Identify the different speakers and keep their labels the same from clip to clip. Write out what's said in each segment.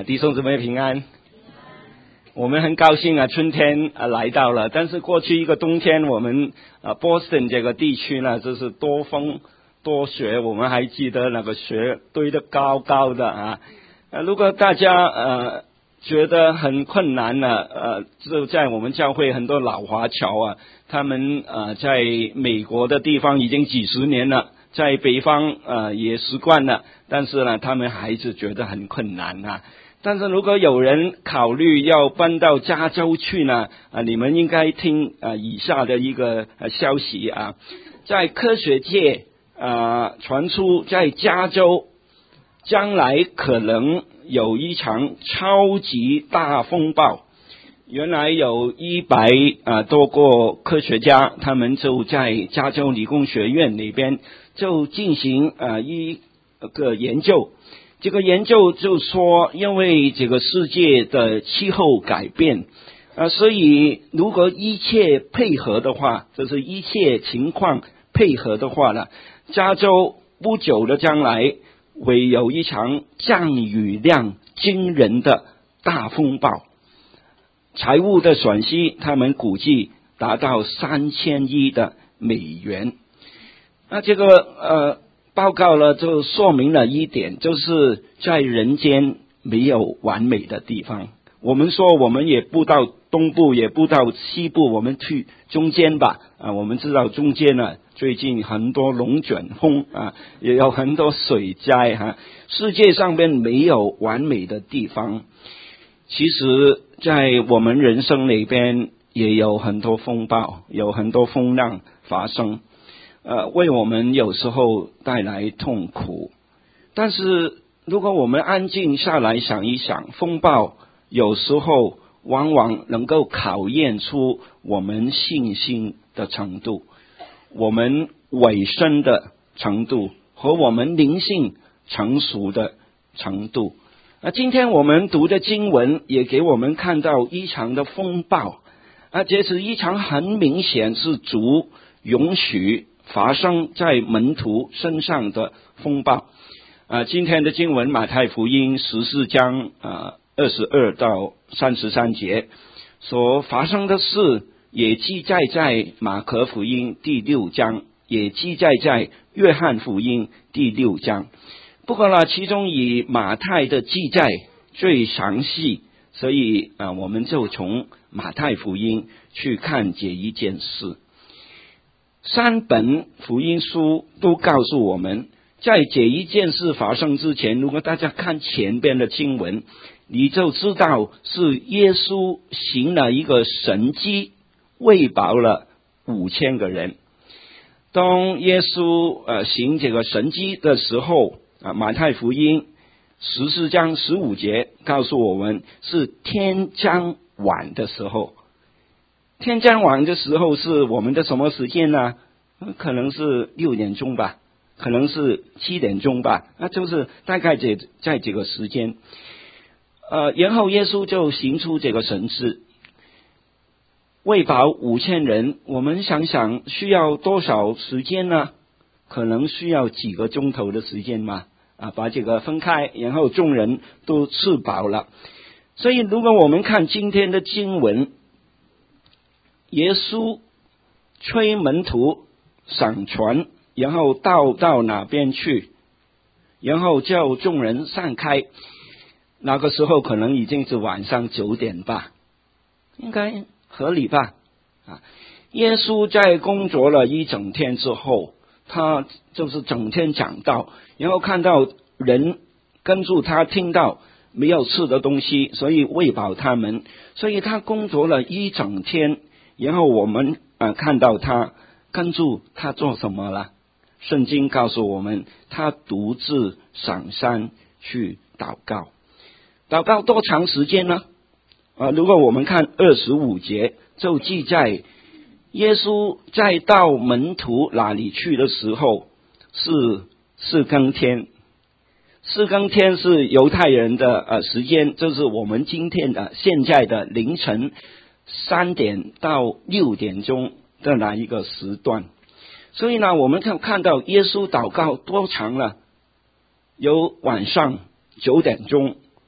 Speaker 1: 弟兄姊妹平安。我们很高兴春天来到了，但是过去一个冬天我们Boston 这个地区呢，就是多风多雪，我们还记得那个雪堆得高高的如果大家觉得很困难就在我们教会很多老华侨他们在美国的地方已经几十年了，在北方也习惯了，但是呢他们还是觉得很困难但是如果有人考虑要搬到加州去呢你们应该听以下的一个消息在科学界传出在加州将来可能有一场超级大风暴。原来有100多个科学家，他们就在加州理工学院里边就进行一个研究。这个研究就说，因为这个世界的气候改变所以如果一切配合的话，就是一切情况配合的话呢，加州不久的将来会有一场降雨量惊人的大风暴，财务的损失他们估计达到3000亿的美元。这个报告呢就说明了一点，就是在人间没有完美的地方。我们说我们也不到东部也不到西部，我们去中间吧我们知道中间呢最近很多龙卷风也有很多水灾世界上面没有完美的地方。其实在我们人生里边也有很多风暴，有很多风浪发生为我们有时候带来痛苦。但是如果我们安静下来想一想，风暴有时候往往能够考验出我们信心的程度，我们委身的程度和我们灵性成熟的程度今天我们读的经文也给我们看到一场的风暴这是一场很明显是主允许发生在门徒身上的风暴今天的经文马太福音14章22到33节所发生的事也记载在马可福音第6章，也记载在约翰福音第6章。不过呢，其中以马太的记载最详细，所以我们就从马太福音去看这一件事。3本福音书都告诉我们，在这一件事发生之前，如果大家看前边的经文，你就知道是耶稣行了一个神迹，喂饱了5000个人。当耶稣行这个神迹的时候马太福音14章15节告诉我们是天将晚的时候。天将晚的时候是我们的什么时间呢？可能是6点钟吧，可能是7点钟吧，就是大概在这个时间然后耶稣就行出这个神迹，喂饱5000人。我们想想需要多少时间呢？可能需要几个钟头的时间嘛把这个分开，然后众人都吃饱了。所以如果我们看今天的经文，耶稣催门徒上船，然后到哪边去，然后叫众人散开。那个时候可能已经是晚上9点吧，应该合理吧耶稣在工作了一整天之后，他就是整天讲道，然后看到人跟住他，听到没有吃的东西，所以喂饱他们，所以他工作了一整天。然后我们看到他跟住他做什么了？圣经告诉我们，他独自上山去祷告。祷告多长时间呢如果我们看25节就记载，耶稣在到门徒那里去的时候是4更天。4更天是犹太人的时间，就是我们今天的现在的凌晨3点到6点钟的那一个时段。所以呢，我们看到耶稣祷告多长了？有晚上9点钟，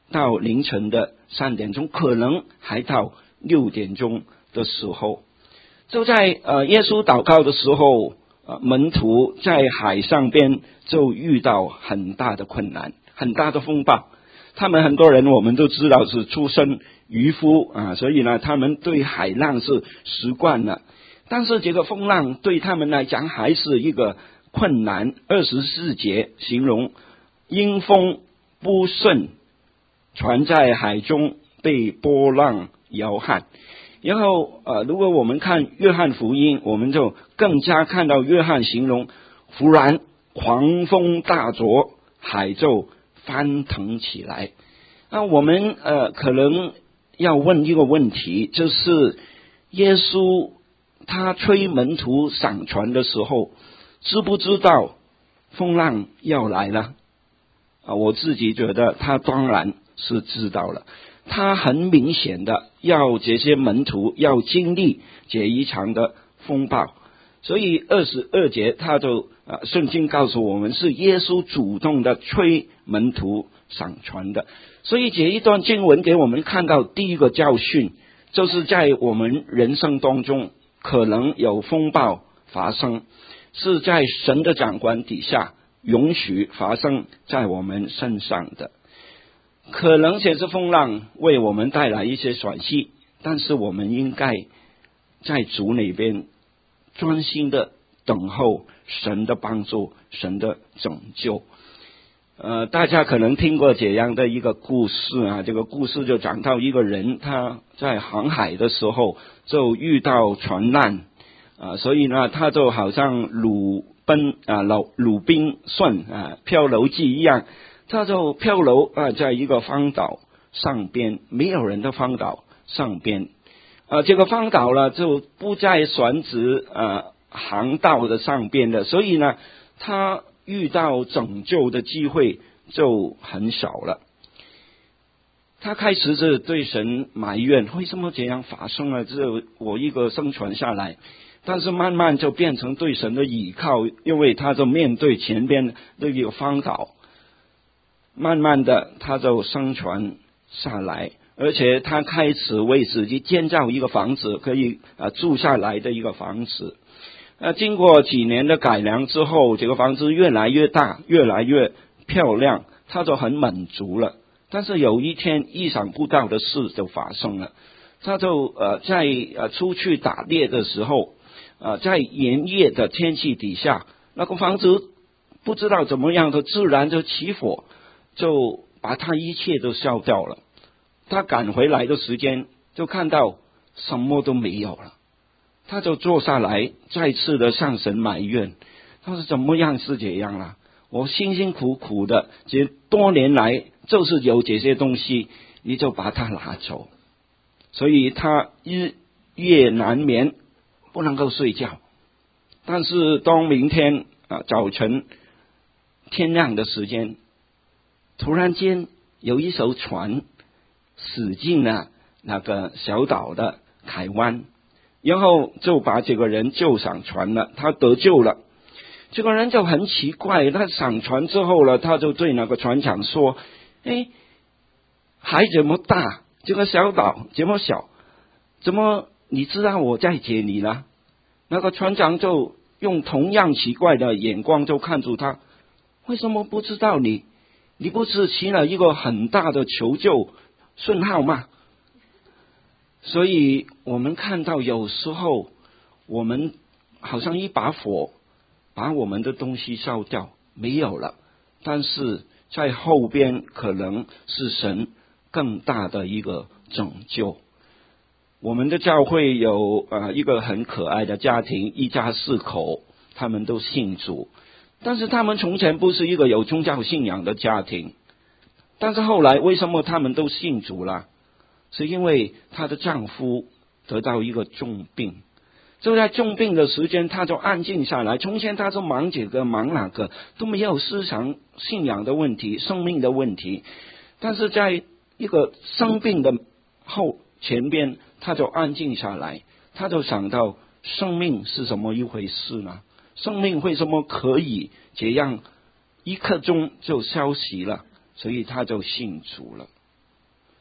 Speaker 1: 到凌晨的3点钟，可能还到6点钟的时候，就在耶稣祷告的时候，门徒在海上边就遇到很大的困难，很大的风暴。他们很多人我们都知道是出身渔夫所以呢，他们对海浪是习惯了。但是这个风浪对他们来讲还是一个困难。24节形容因风不顺，船在海中被波浪摇撼。然后如果我们看约翰福音，我们就更加看到约翰形容忽然狂风大作，海就翻腾起来。那我们可能要问一个问题，就是耶稣他催门徒上船的时候，知不知道风浪要来了？我自己觉得他当然是知道了。他很明显的要这些门徒要经历这一场的风暴，所以22节他就圣经告诉我们是耶稣主动的催门徒上船的。所以这一段经文给我们看到第一个教训，就是在我们人生当中可能有风暴发生，是在神的掌管底下允许发生在我们身上的。可能这些风浪为我们带来一些损失，但是我们应该在主那边专心的等候神的帮助，神的拯救。大家可能听过这样的一个故事这个故事就讲到一个人，他在航海的时候就遇到船难所以呢，他就好像鲁滨逊漂流记一样，他就漂流在一个荒岛上边，没有人的荒岛上边这个荒岛呢就不在船只航道的上边的，所以呢他遇到拯救的机会就很少了。他开始是对神埋怨，为什么这样发生了，只有我一个生存下来。但是慢慢就变成对神的倚靠，因为他就面对前边那个荒岛，慢慢的他就生存下来，而且他开始为自己建造一个房子，可以住下来的一个房子。经过几年的改良之后，这个房子越来越大，越来越漂亮，他就很满足了。但是有一天意想不到的事就发生了，他就在出去打猎的时候在炎热的天气底下，那个房子不知道怎么样的自然就起火，就把他一切都烧掉了。他赶回来的时间就看到什么都没有了，他就坐下来再次的向神埋怨，他说怎么样是这样了，我辛辛苦苦的这多年来就是有这些东西，你就把它拿走。所以他日夜难眠，不能够睡觉。但是当明天早晨天亮的时间，突然间有一艘船驶进了那个小岛的海湾，然后就把这个人救上船了，他得救了。这个人就很奇怪，他上船之后了，他就对那个船长说，海这么大，这个小岛这么小，怎么你知道我在这里呢？那个船长就用同样奇怪的眼光就看住他，为什么不知道你？你不是起了一个很大的求救讯号吗？所以我们看到有时候我们好像一把火把我们的东西烧掉，没有了，但是在后边可能是神更大的一个拯救。我们的教会有一个很可爱的家庭，一家4口，他们都信主，但是他们从前不是一个有宗教信仰的家庭。但是后来为什么他们都信主了？是因为她的丈夫得到一个重病，就在重病的时间他就安静下来。从前他就忙这个忙那个，都没有思想信仰的问题，生命的问题。但是在一个生病的前边，他就安静下来，他就想到生命是怎么一回事呢？生命为什么可以这样一刻钟就消息了？所以他就信主了。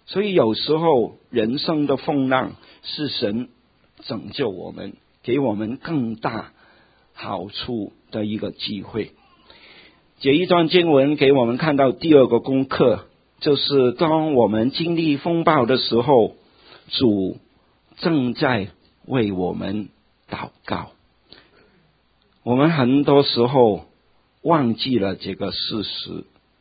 Speaker 1: 所以有时候人生的风浪是神拯救我们，给我们更大好处的一个机会。这一段经文给我们看到第二个功课，就是当我们经历风暴的时候，主正在为我们祷告。我们很多时候忘记了这个事实。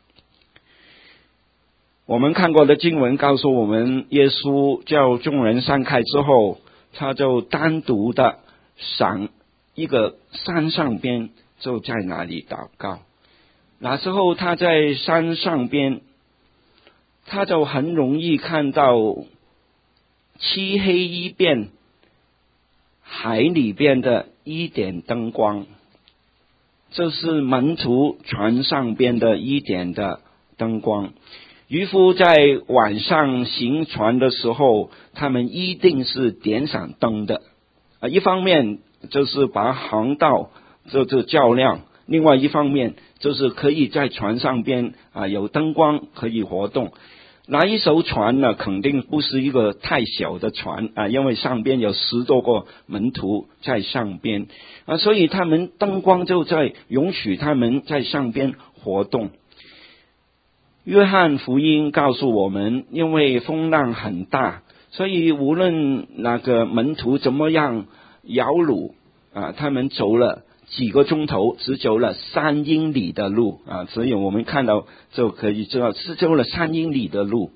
Speaker 1: 我们看过的经文告诉我们，耶稣叫众人散开之后，他就单独的上一个山上边，就在那里祷告。那时候他在山上边，他就很容易看到漆黑一片海里边的一点灯光，这是门徒船上边的一点的灯光。渔夫在晚上行船的时候，他们一定是点上灯的，一方面就是把航道就是照亮，另外一方面就是可以在船上边有灯光可以活动。那一艘船呢，肯定不是一个太小的船因为上边有10多个门徒在上边所以他们灯光就在允许他们在上边活动。约翰福音告诉我们，因为风浪很大，所以无论那个门徒怎么样摇橹他们走了几个钟头，只走了3英里的路所以我们看到就可以知道是走了3英里的路。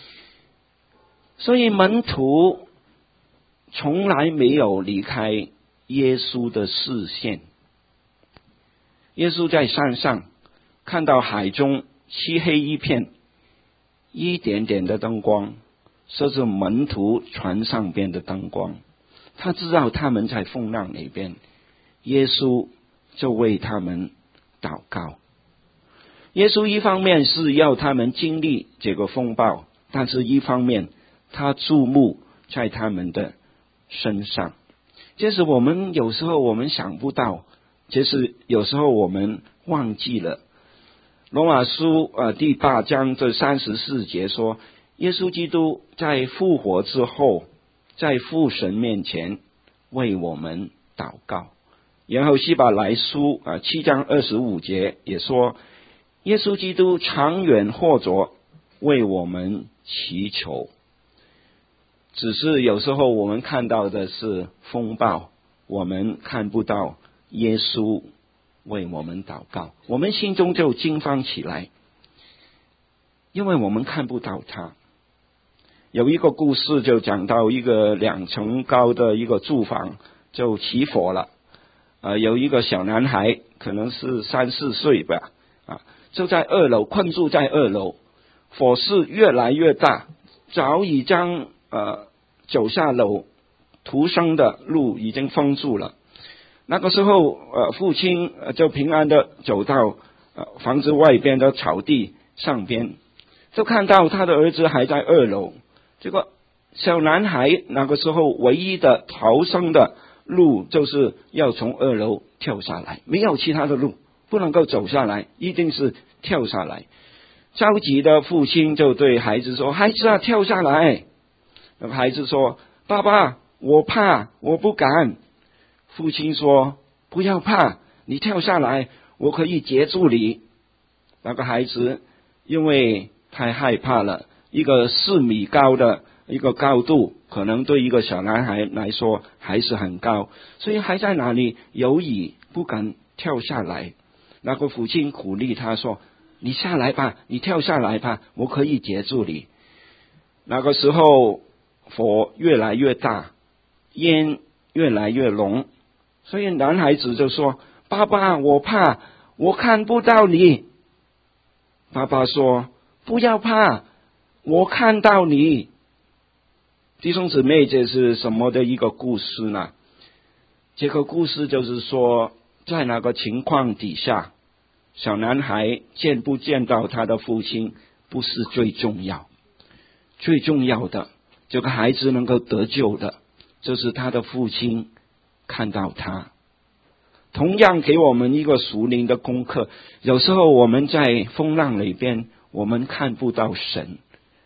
Speaker 1: 所以门徒从来没有离开耶稣的视线。耶稣在山上看到海中漆黑一片，一点点的灯光，这是门徒船上边的灯光。他知道他们在风浪里边，耶稣就为他们祷告。耶稣一方面是要他们经历这个风暴，但是一方面他注目在他们的身上。这是我们有时候我们想不到，这是有时候我们忘记了。罗马书第8章这34节说，耶稣基督在复活之后，在父神面前为我们祷告。然后希伯来书7章25节也说，耶稣基督长远活着为我们祈求。只是有时候我们看到的是风暴，我们看不到耶稣为我们祷告，我们心中就惊慌起来，因为我们看不到他。有一个故事就讲到一个2层高的一个住房就起火了有一个小男孩可能是3、4岁吧就在2楼困住在2楼，火势越来越大，早已将走下楼逃生的路已经封住了。那个时候父亲就平安的走到房子外边的草地上边，就看到他的儿子还在2楼。这个小男孩那个时候唯一的逃生的路就是要从2楼跳下来，没有其他的路，不能够走下来，一定是跳下来。着急的父亲就对孩子说，孩子跳下来。那个孩子说，爸爸我怕，我不敢。父亲说，不要怕，你跳下来，我可以接住你。那个孩子因为太害怕了，一个4米高的一个高度，可能对一个小男孩来说还是很高，所以还在那里犹豫，不敢跳下来。那个父亲鼓励他说，你下来吧，你跳下来吧，我可以接住你。那个时候火越来越大，烟越来越浓，所以男孩子就说，爸爸我怕，我看不到你。爸爸说，不要怕，我看到你。弟兄姊妹，这是什么的一个故事呢？这个故事就是说，在那个情况底下，小男孩见不见到他的父亲不是最重要，最重要的这个孩子能够得救的就是他的父亲看到他。同样给我们一个属灵的功课，有时候我们在风浪里边我们看不到神，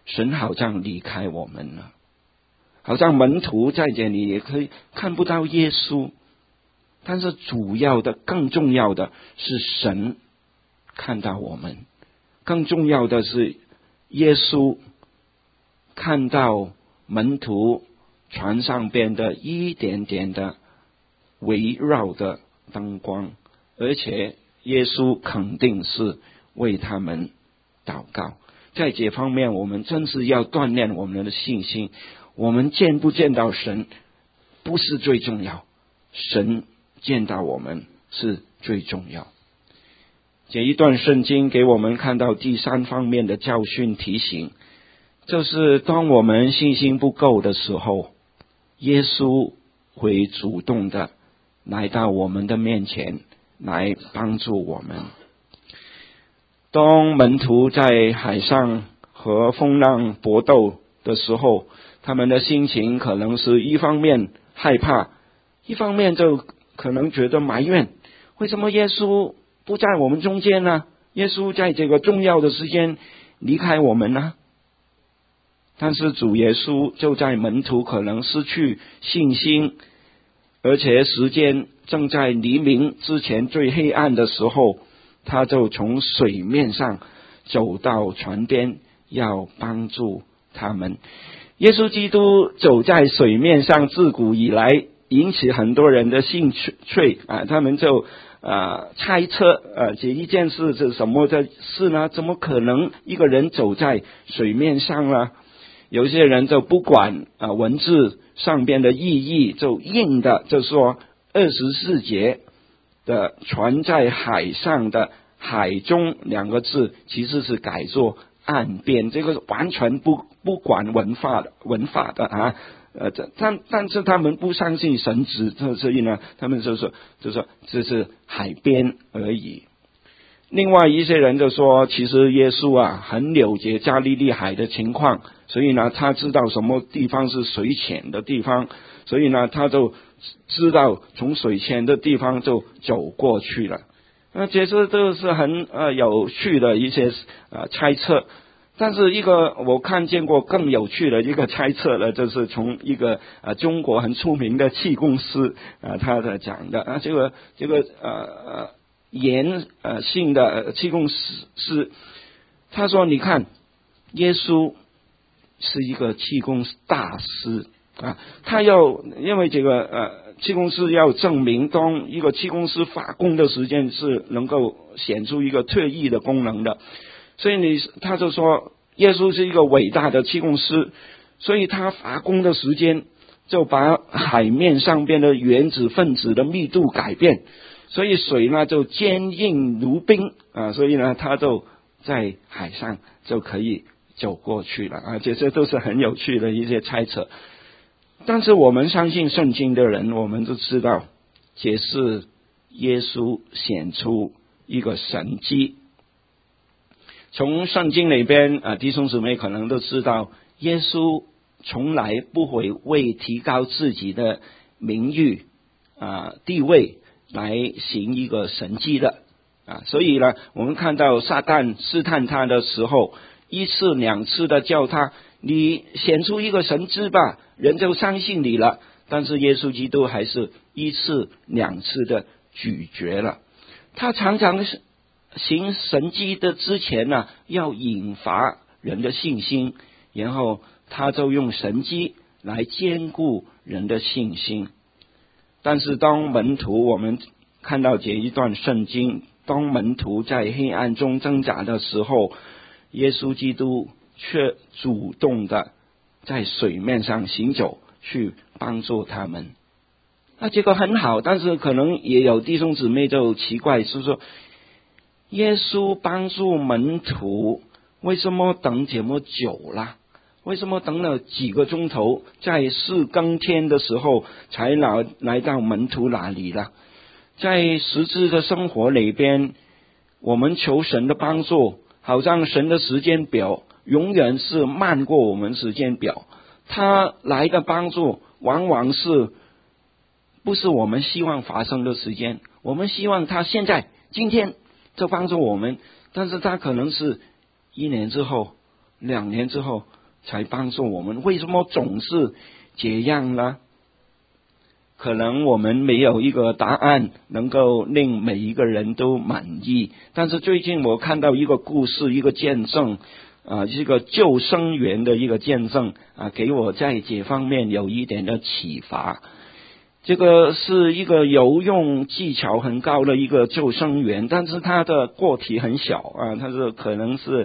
Speaker 1: 神好像离开我们了，好像门徒在这里也可以看不到耶稣，但是主要的更重要的是神看到我们，更重要的是耶稣看到门徒船上边的一点点的围绕的灯光，而且耶稣肯定是为他们祷告。在这方面我们真是要锻炼我们的信心，我们见不见到神不是最重要，神见到我们是最重要。这一段圣经给我们看到第三方面的教训提醒，就是当我们信心不够的时候，耶稣会主动的来到我们的面前来帮助我们。当门徒在海上和风浪搏斗的时候，他们的心情可能是一方面害怕，一方面就可能觉得埋怨，为什么耶稣不在我们中间呢？耶稣在这个重要的时间离开我们呢？但是主耶稣就在门徒可能失去信心，而且时间正在黎明之前最黑暗的时候，他就从水面上走到船边，要帮助他们。耶稣基督走在水面上，自古以来引起很多人的兴趣他们就猜测这一件事是什么的事呢？怎么可能一个人走在水面上呢？有些人就不管文字上边的意义，就硬的就说24节的船在海上的海中两个字其实是改作岸边，这个完全不管文法的但是他们不相信神职，所以呢他们就说这是海边而已。另外一些人就说，其实耶稣很了解加利利海的情况，所以呢他知道什么地方是水浅的地方，所以呢他就知道从水浅的地方就走过去了。这些都是很有趣的一些猜测。但是一个我看见过更有趣的一个猜测呢，就是从一个中国很出名的气功师他的讲的这个严性的气功师，他说你看耶稣是一个气功大师他因为这个气功师要证明当一个气功师发功的时间是能够显出一个特异的功能的，所以他就说耶稣是一个伟大的气功师，所以他发功的时间就把海面上边的原子分子的密度改变，所以水呢就坚硬如冰所以呢他就在海上就可以走过去了这些都是很有趣的一些猜测。但是我们相信圣经的人，我们就知道这是耶稣显出一个神迹。从圣经里边弟兄姊妹可能都知道，耶稣从来不会为提高自己的名誉地位来行一个神迹的所以呢我们看到撒旦试探他的时候，一次两次的叫他你显出一个神迹吧，人就相信你了。但是耶稣基督还是一次两次的拒绝了。他常常行神迹的之前呢要引发人的信心，然后他就用神迹来坚固人的信心。但是当门徒，我们看到这一段圣经，当门徒在黑暗中挣扎的时候，耶稣基督却主动的在水面上行走，去帮助他们。这个很好，但是可能也有弟兄姊妹就奇怪，是说耶稣帮助门徒，为什么等这么久了？为什么等了几个钟头，在4更天的时候才来到门徒那里了？在实质的生活里边，我们求神的帮助，好像神的时间表永远是慢过我们时间表，他来的帮助往往是不是我们希望发生的时间，我们希望他现在今天就帮助我们，但是他可能是1年之后 2年之后才帮助我们。为什么总是这样呢？可能我们没有一个答案能够令每一个人都满意，但是最近我看到一个故事，一个见证，这个救生员的一个见证，给我在这方面有一点的启发。这个是一个游泳技巧很高的一个救生员，但是他的个体很小他是可能是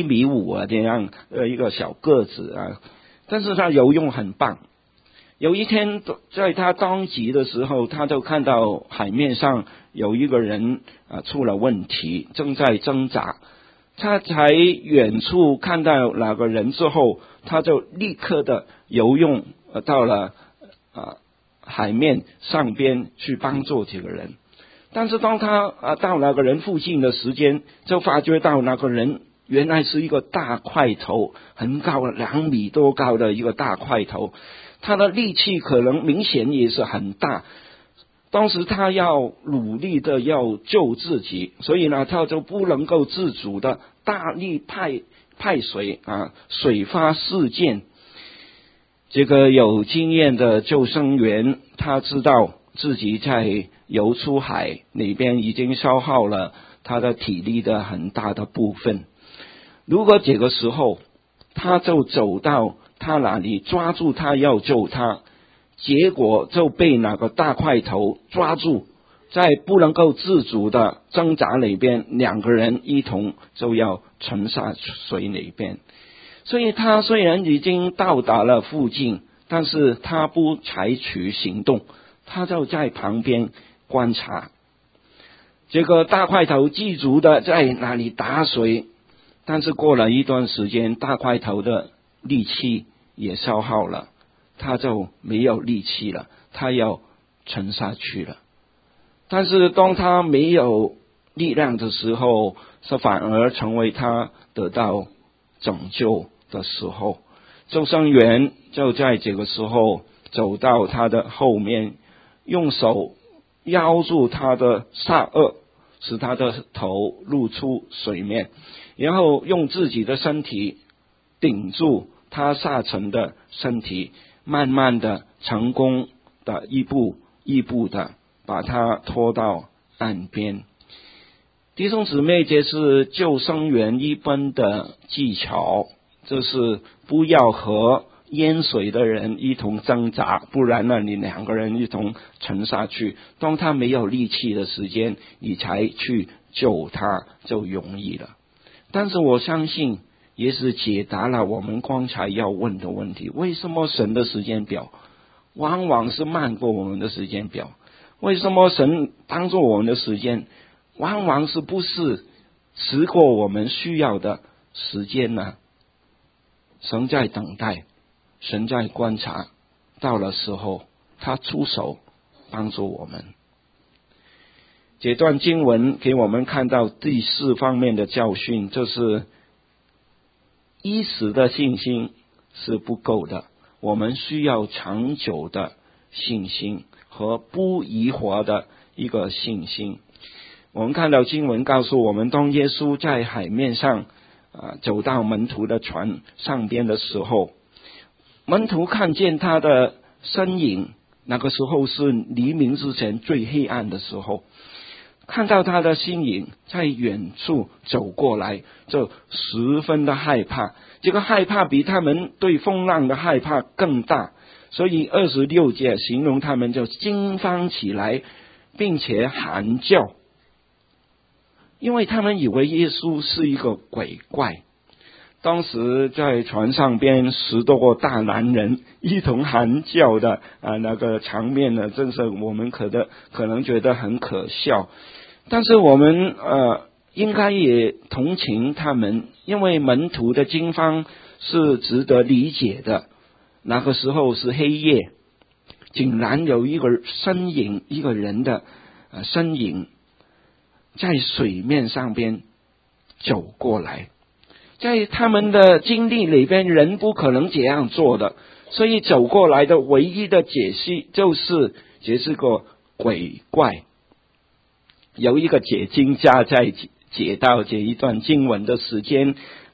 Speaker 1: 1.5米这样一个小个子但是他游泳很棒。有一天在他当级的时候，他就看到海面上有一个人出了问题，正在挣扎。他才远处看到那个人之后，他就立刻的游泳到了海面上边去帮助这个人。但是当他到那个人附近的时间，就发觉到那个人原来是一个大块头，很高2米多高的一个大块头，他的力气可能明显也是很大。当时他要努力的要救自己，所以呢他就不能够自主的大力派水水花四溅。这个有经验的救生员，他知道自己在游出海里边已经消耗了他的体力的很大的部分。如果这个时候他就走到他那里抓住他要救他，结果就被那个大块头抓住，在不能够自主的挣扎里边，2个人一同就要沉下水里边。所以他虽然已经到达了附近，但是他不采取行动，他就在旁边观察。这个大块头记住的在那里打水，但是过了一段时间，大块头的力气也消耗了，他就没有力气了，他要沉下去了。但是当他没有力量的时候，是反而成为他得到拯救的时候。救生员就在这个时候走到他的后面，用手压住他的下颚，使他的头露出水面，然后用自己的身体顶住他下沉的身体，慢慢的成功的一步一步的把他拖到岸边。弟兄姊妹，这是救生员一般的技巧，这是不要和淹水的人一同挣扎，不然呢你2个人一同沉下去，当他没有力气的时间，你才去救他就容易了。但是我相信也是解答了我们刚才要问的问题，为什么神的时间表往往是慢过我们的时间表？为什么神帮助我们的时间往往是不是迟过我们需要的时间呢？神在等待，神在观察，到了时候他出手帮助我们。这段经文给我们看到第4方面的教训，就是一时的信心是不够的，我们需要长久的信心和不疑惑的一个信心。我们看到经文告诉我们，当耶稣在海面上走到门徒的船上边的时候，门徒看见他的身影，那个时候是黎明之前最黑暗的时候，看到他的身影在远处走过来，就十分的害怕。这个害怕比他们对风浪的害怕更大，所以26节形容他们就惊慌起来，并且喊叫，因为他们以为耶稣是一个鬼怪。当时在船上边10多个大男人一同喊叫的那个场面呢，真是我们可能觉得很可笑。但是我们应该也同情他们，因为门徒的惊慌是值得理解的。那个时候是黑夜，竟然有一个身影，一个人的身影在水面上边走过来。在他们的经历里边，人不可能这样做的，所以走过来的唯一的解析就是这是个鬼怪。有一个解经家在解到这一段经文的时间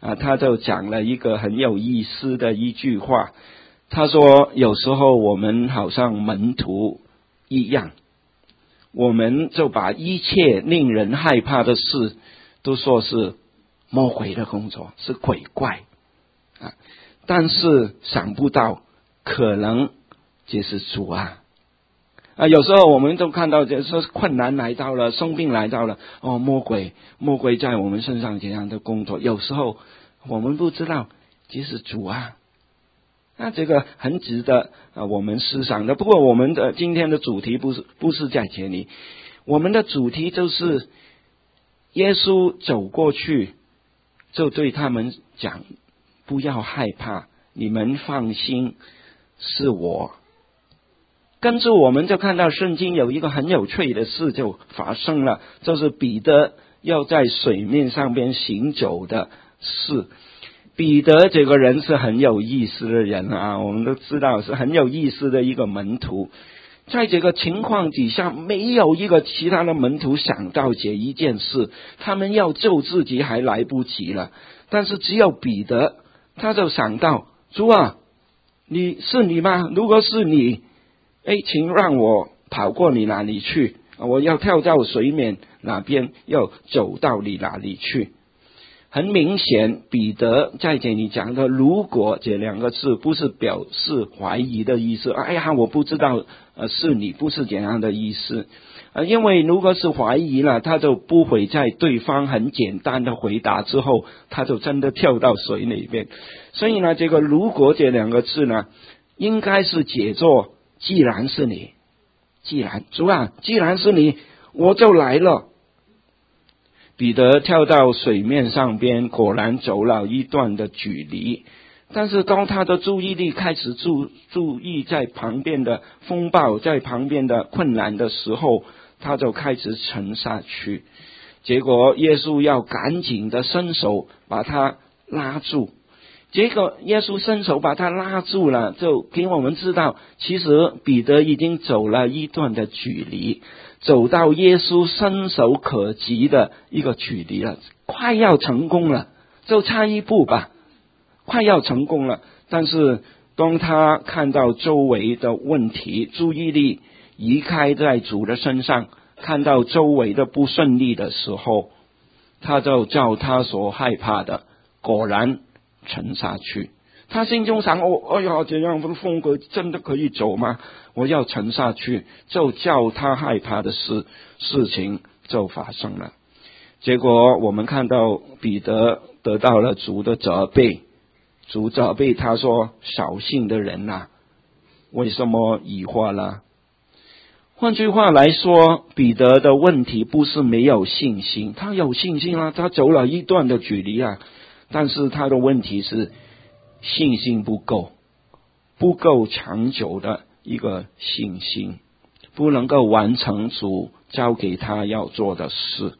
Speaker 1: 他就讲了一个很有意思的一句话。他说有时候我们好像门徒一样，我们就把一切令人害怕的事都说是魔鬼的工作，是鬼怪但是想不到可能就是主有时候我们都看到就是困难来到了，生病来到了，魔鬼在我们身上怎样的工作，有时候我们不知道就是主那这个很值得我们思想的。不过我们的今天的主题不是在这里，我们的主题就是耶稣走过去就对他们讲，不要害怕，你们放心，是我。跟着我们就看到圣经有一个很有趣的事就发生了，就是彼得要在水面上边行走的事。彼得这个人是很有意思的人我们都知道是很有意思的一个门徒。在这个情况底下，没有一个其他的门徒想到这一件事，他们要救自己还来不及了，但是只有彼得，他就想到，主是你吗？如果是你，请让我跑过你哪里去，我要跳到水面哪边，要走到你哪里去。很明显彼得在这里讲的如果这两个字不是表示怀疑的意思，我不知道是你，不是这样的意思因为如果是怀疑了，他就不会在对方很简单的回答之后，他就真的跳到水里面。所以呢，这个如果这两个字呢，应该是解作既然是你，主既然是你，我就来了。彼得跳到水面上边，果然走了一段的距离，但是当他的注意力开始注意在旁边的风暴，在旁边的困难的时候，他就开始沉下去。结果耶稣要赶紧的伸手把他拉住，结果耶稣伸手把他拉住了，就给我们知道，其实彼得已经走了一段的距离，走到耶稣伸手可及的一个距离了，快要成功了，就差一步吧，快要成功了。但是当他看到周围的问题，注意力移开在主的身上，看到周围的不顺利的时候，他就照他所害怕的果然沉下去。他心中想，这样的风格真的可以走吗？我要沉下去，就叫他害怕的事情就发生了。结果我们看到彼得得到了主的责备，主责备他说，小信的人为什么疑惑了？换句话来说，彼得的问题不是没有信心，他有信心他走了一段的距离但是他的问题是信心不够长久的一个信心，不能够完成主交给他要做的事。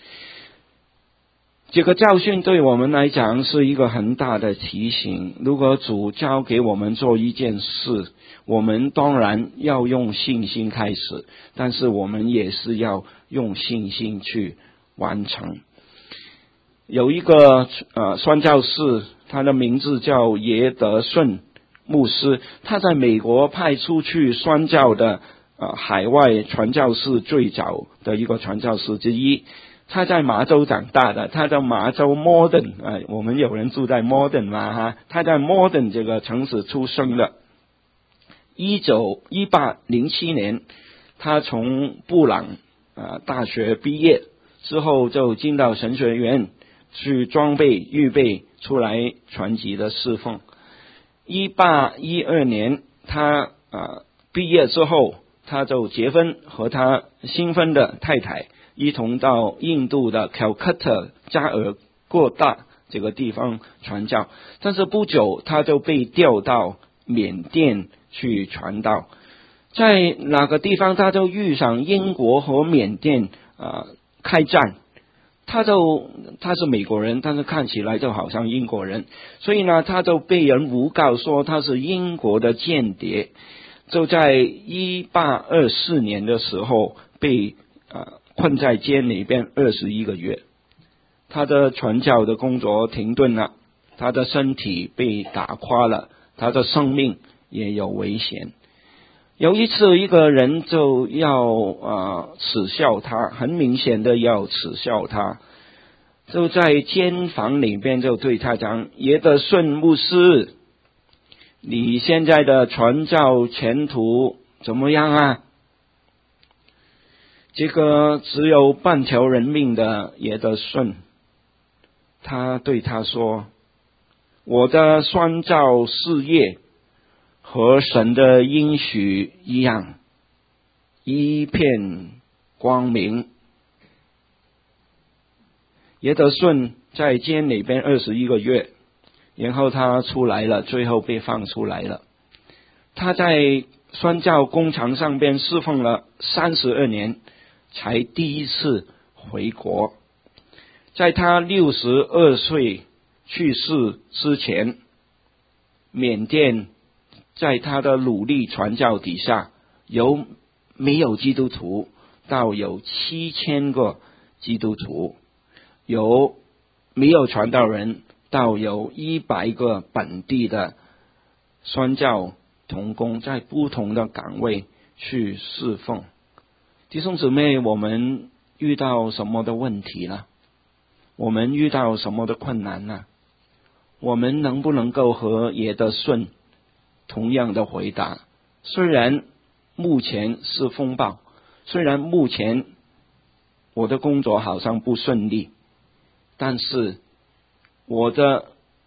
Speaker 1: 这个教训对我们来讲是一个很大的提醒，如果主交给我们做一件事，我们当然要用信心开始，但是我们也是要用信心去完成。有一个宣教士，他的名字叫耶德顺牧师，他在美国派出去宣教的海外传教士最早的一个传教士之一。他在麻州长大的，他在麻州 Morden 我们有人住在 Morden 嘛他在 Morden 这个城市出生的。1807年他从布朗大学毕业之后，就进到神学院去预备出来传集的侍奉。1812年他毕业之后，他就结婚，和他新婚的太太一同到印度的 Calcutta 加尔各答这个地方传教，但是不久他就被调到缅甸去传道。在哪个地方他就遇上英国和缅甸开战，他是美国人，但是看起来就好像英国人，所以呢他就被人诬告说他是英国的间谍。就在1824年的时候被困在监里边21个月。 他的传教的工作停顿了，他的身体被打垮了，他的生命也有危险。有一次一个人就要耻笑他，很明显的要耻笑他，就在监房里边就对他讲，耶德顺牧师，你现在的传教前途怎么样啊？这个只有半条人命的耶德顺，他对他说，我的宣教事业和神的应许一样，一片光明。耶德顺在监里边21个月，然后他出来了，最后被放出来了。他在宣教工场上边侍奉了32年，才第一次回国。在他62岁去世之前，缅甸在他的努力传教底下，由没有基督徒到有7000个基督徒，由没有传道人到有100个本地的宣教同工，在不同的岗位去侍奉。弟兄姊妹，我们遇到什么的问题呢？我们遇到什么的困难呢？我们能不能够和耶德顺同样的回答？虽然目前是风暴，虽然目前我的工作好像不顺利，但是我的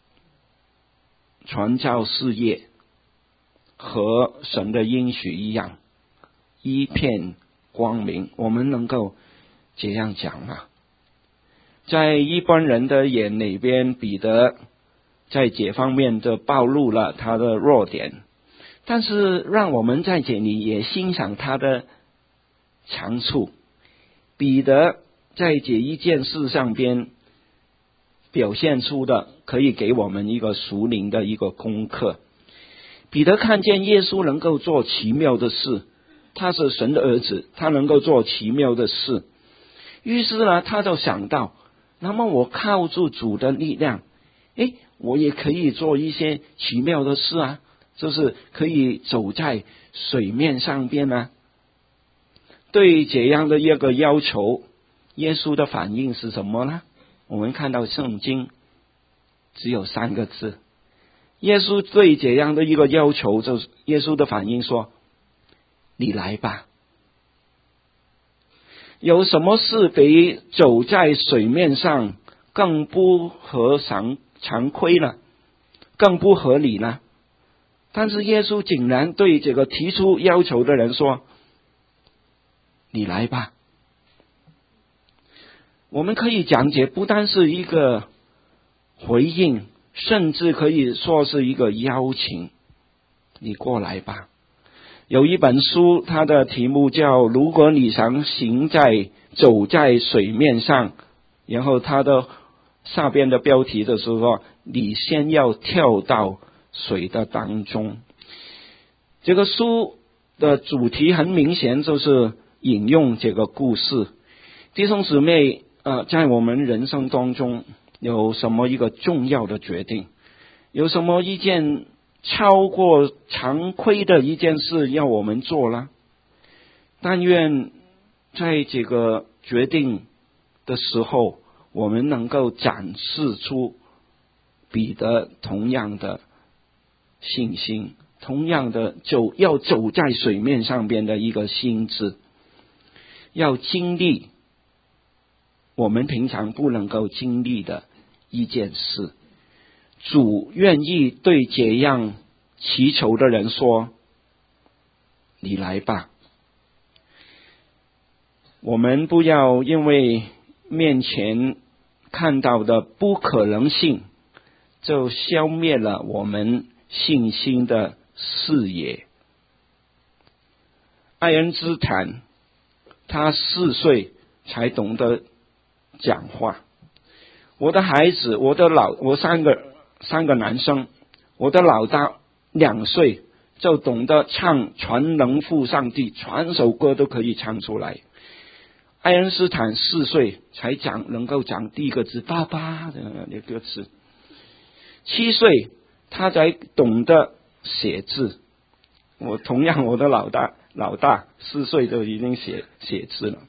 Speaker 1: 传教事业和神的应许一样，一片光明。我们能够这样讲吗？在一般人的眼里边，彼得在这方面就暴露了他的弱点，但是让我们在这里也欣赏他的长处。彼得在这一件事上边表现出的，可以给我们一个属灵的一个功课。彼得看见耶稣能够做奇妙的事，他是神的儿子，他能够做奇妙的事，于是呢，他就想到，那么我靠住主的力量，我也可以做一些奇妙的事啊，就是可以走在水面上边啊。对这样的一个要求，耶稣的反应是什么呢？我们看到圣经只有3个字，耶稣对这样的一个要求，就是耶稣的反应说，你来吧。有什么事比走在水面上更不合常规呢？更不合理呢？但是耶稣竟然对这个提出要求的人说，你来吧。我们可以讲解，不单是一个回应，甚至可以说是一个邀请，你过来吧。有一本书，它的题目叫如果你想走在水面上，然后它的下边的标题就是说，你先要跳到水的当中。这个书的主题很明显就是引用这个故事。弟兄姊妹，在我们人生当中有什么一个重要的决定，有什么一件超过常规的一件事要我们做了？但愿在这个决定的时候，我们能够展示出彼得同样的信心，同样的要走在水面上边的一个心智，要经历我们平常不能够经历的一件事。主愿意对这样祈求的人说，你来吧。我们不要因为面前看到的不可能性，就消灭了我们信心的视野。爱因斯坦他4岁才懂得讲话。我的孩子，我3个男生，我的老大2岁就懂得唱全能父上帝，全首歌都可以唱出来。 爱因斯坦4岁才能够讲第一个字爸爸的那个词，7岁他才懂得写字。同样我的老大4岁就已经写字了。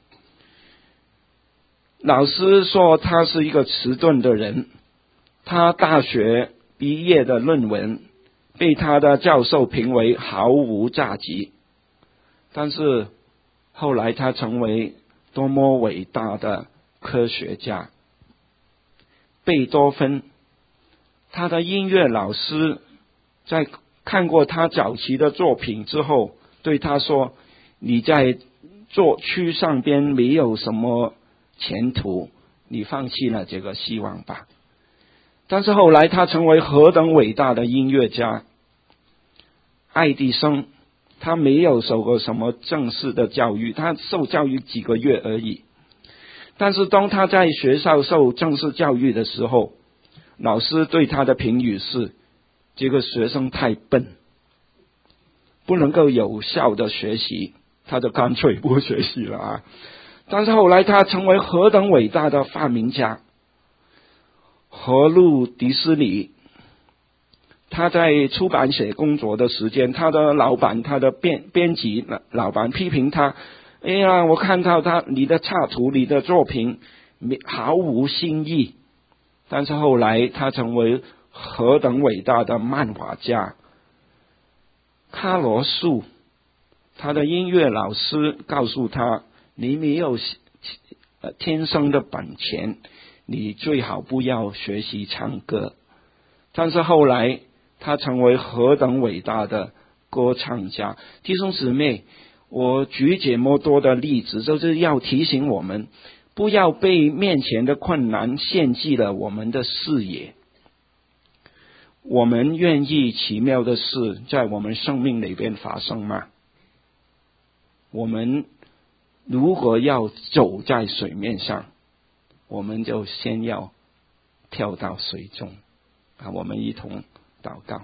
Speaker 1: 老师说他是一个迟钝的人，他大学毕业的论文被他的教授评为毫无价值，但是后来他成为多么伟大的科学家。贝多芬，他的音乐老师在看过他早期的作品之后，对他说：你在作曲上边没有什么前途，你放弃了这个希望吧。但是后来他成为何等伟大的音乐家。爱迪生，他没有受过什么正式的教育，他受教育几个月而已。但是当他在学校受正式教育的时候，老师对他的评语是：这个学生太笨，不能够有效的学习，他就干脆不学习了啊。但是后来他成为何等伟大的发明家。荷鲁迪斯里，他在出版社工作的时间，他的老板，他的编辑老板批评他：哎呀，我看到你的插图，你的作品毫无新意。但是后来他成为何等伟大的漫画家。卡罗素，他的音乐老师告诉他：你没有天生的本钱，你最好不要学习唱歌。但是后来他成为何等伟大的歌唱家。弟兄姊妹，我举这么多的例子，就是要提醒我们，不要被面前的困难限制了我们的视野。我们愿意奇妙的事在我们生命里边发生吗？我们如果要走在水面上，我们就先要跳到水中。我们一同祷告。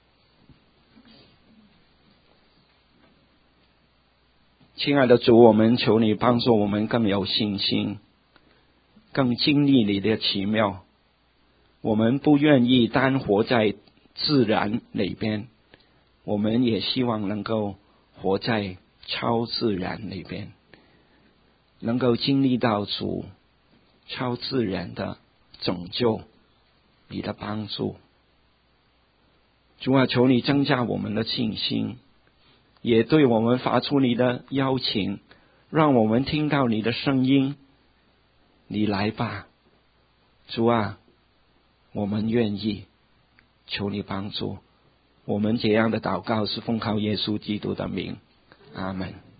Speaker 1: 亲爱的主，我们求你帮助我们更有信心，更经历你的奇妙。我们不愿意单活在自然里边，我们也希望能够活在超自然里边，能够经历到主超自然的拯救，你的帮助。主啊，求你增加我们的信心，也对我们发出你的邀请，让我们听到你的声音。你来吧，主啊，我们愿意，求你帮助。我们这样的祷告是奉靠耶稣基督的名，阿们。